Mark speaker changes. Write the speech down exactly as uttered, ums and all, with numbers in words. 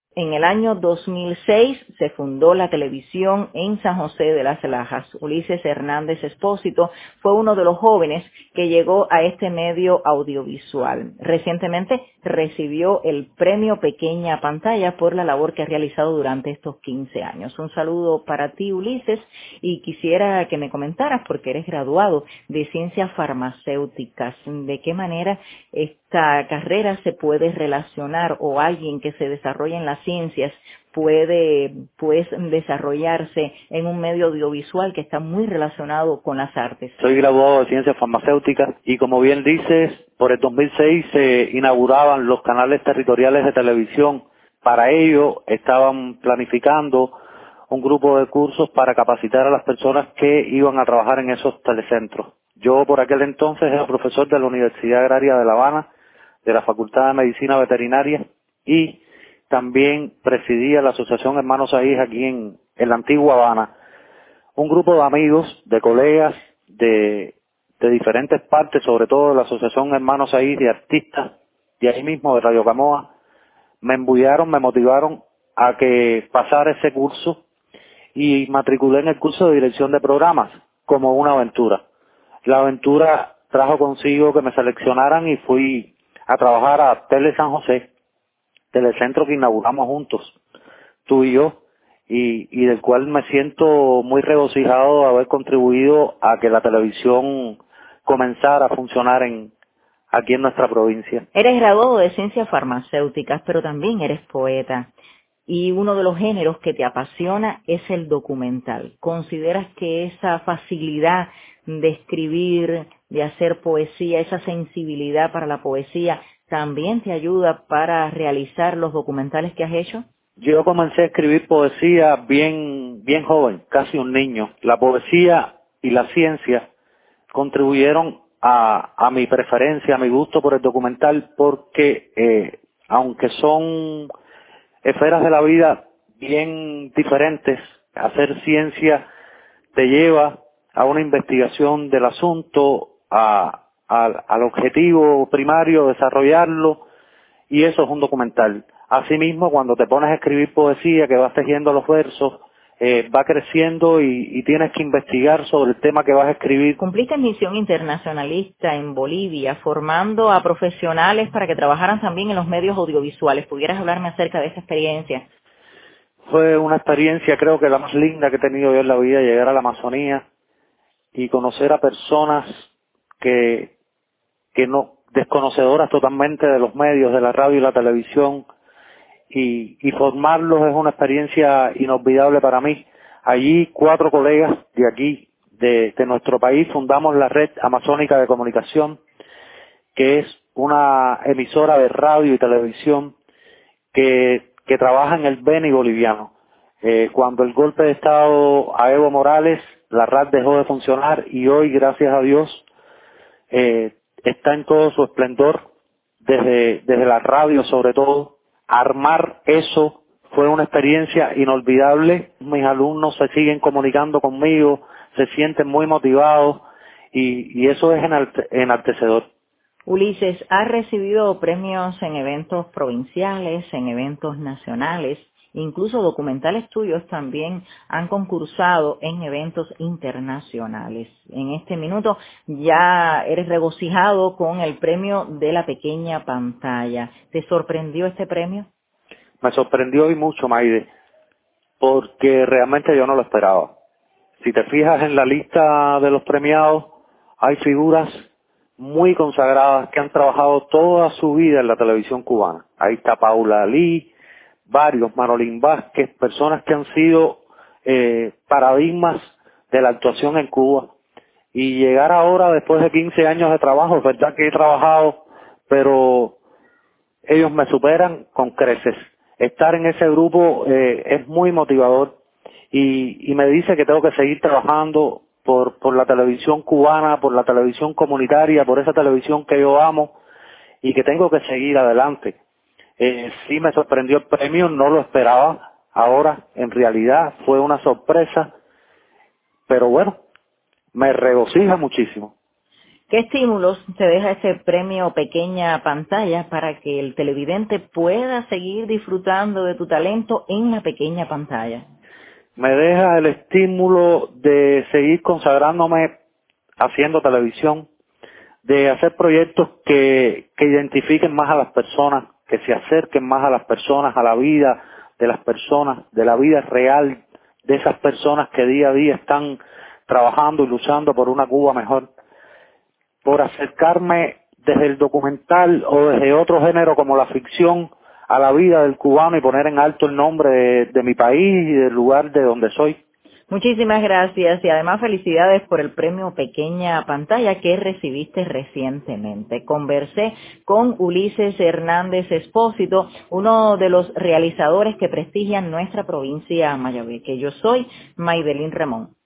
Speaker 1: En el año dos mil seis se fundó la televisión en San José de las Lajas. Ulises Hernández Espósito fue uno de los jóvenes que llegó a este medio audiovisual. Recientemente recibió el premio Pequeña Pantalla por la labor que ha realizado durante estos quince años. Un saludo para ti, Ulises, y quisiera que me comentaras, porque eres graduado de Ciencias Farmacéuticas, de qué manera esta carrera se puede relacionar, o alguien que se desarrolla en las ciencias puede pues desarrollarse en un medio audiovisual que está muy relacionado con las artes.
Speaker 2: Soy graduado de Ciencias Farmacéuticas y, como bien dices, por el dos mil seis se inauguraban los canales territoriales de televisión. Para ello estaban planificando un grupo de cursos para capacitar a las personas que iban a trabajar en esos telecentros. Yo por aquel entonces era profesor de la Universidad Agraria de La Habana, de la Facultad de Medicina Veterinaria, y también presidía la Asociación Hermanos Ahí aquí en, en la antigua Habana. Un grupo de amigos, de colegas, de, de diferentes partes, sobre todo de la Asociación Hermanos Ahí, de artistas, de ahí mismo de Radio Camoa, me embullaron, me motivaron a que pasara ese curso y matriculé en el curso de dirección de programas como una aventura. La aventura trajo consigo que me seleccionaran y fui a trabajar a Tele San José, telecentro que inauguramos juntos, tú y yo, y, y del cual me siento muy regocijado de haber contribuido a que la televisión comenzara a funcionar en aquí en nuestra provincia.
Speaker 1: Eres graduado de Ciencias Farmacéuticas, pero también eres poeta. Y uno de los géneros que te apasiona es el documental. ¿Consideras que esa facilidad de escribir, de hacer poesía, esa sensibilidad para la poesía, también te ayuda para realizar los documentales que has hecho?
Speaker 2: Yo comencé a escribir poesía bien, bien joven, casi un niño. La poesía y la ciencia contribuyeron a, a mi preferencia, a mi gusto por el documental, porque eh, aunque son esferas de la vida bien diferentes, hacer ciencia te lleva a una investigación del asunto, a, a, al objetivo primario, desarrollarlo, y eso es un documental. Asimismo, cuando te pones a escribir poesía, que vas tejiendo los versos, eh, va creciendo y, y tienes que investigar sobre el tema que vas a escribir.
Speaker 1: Cumpliste misión internacionalista en Bolivia, formando a profesionales para que trabajaran también en los medios audiovisuales. ¿Pudieras hablarme acerca de esa experiencia?
Speaker 2: Fue una experiencia, creo que la más linda que he tenido yo en la vida, llegar a la Amazonía y conocer a personas que, que no, desconocedoras totalmente de los medios, de la radio y la televisión, y, y formarlos es una experiencia inolvidable para mí. Allí cuatro colegas de aquí, de, de nuestro país, fundamos la Red Amazónica de Comunicación, que es una emisora de radio y televisión que, que trabaja en el Beni boliviano. Eh, cuando el golpe de Estado a Evo Morales, la R A D dejó de funcionar y hoy, gracias a Dios, eh, está en todo su esplendor, desde, desde la radio sobre todo. Armar eso fue una experiencia inolvidable. Mis alumnos se siguen comunicando conmigo, se sienten muy motivados y, y eso es enarte- enaltecedor.
Speaker 1: Ulises, has recibido premios en eventos provinciales, en eventos nacionales, incluso documentales tuyos también han concursado en eventos internacionales. En este minuto ya eres regocijado con el premio de la pequeña pantalla. ¿Te sorprendió este premio?
Speaker 2: Me sorprendió y mucho, Maide, porque realmente yo no lo esperaba. Si te fijas en la lista de los premiados, hay figuras muy consagradas que han trabajado toda su vida en la televisión cubana. Ahí está Paula Lee, varios, Manolín Vázquez, personas que han sido eh, paradigmas de la actuación en Cuba. Y llegar ahora, después de quince años de trabajo, es verdad que he trabajado, pero ellos me superan con creces. Estar en ese grupo eh, es muy motivador y, y me dice que tengo que seguir trabajando por, por la televisión cubana, por la televisión comunitaria, por esa televisión que yo amo y que tengo que seguir adelante. Eh, sí me sorprendió el premio, no lo esperaba. Ahora, en realidad, fue una sorpresa, pero bueno, me regocija muchísimo.
Speaker 1: ¿Qué estímulos te deja este premio Pequeña Pantalla para que el televidente pueda seguir disfrutando de tu talento en la pequeña pantalla?
Speaker 2: Me deja el estímulo de seguir consagrándome haciendo televisión, de hacer proyectos que, que identifiquen más a las personas, que se acerquen más a las personas, a la vida de las personas, de la vida real de esas personas que día a día están trabajando y luchando por una Cuba mejor, por acercarme desde el documental o desde otro género como la ficción a la vida del cubano y poner en alto el nombre de, de mi país y del lugar de donde soy.
Speaker 1: Muchísimas gracias y además felicidades por el premio Pequeña Pantalla que recibiste recientemente. Conversé con Ulises Hernández Espósito, uno de los realizadores que prestigian nuestra provincia Mayabeque. Yo soy Maydelín Ramón.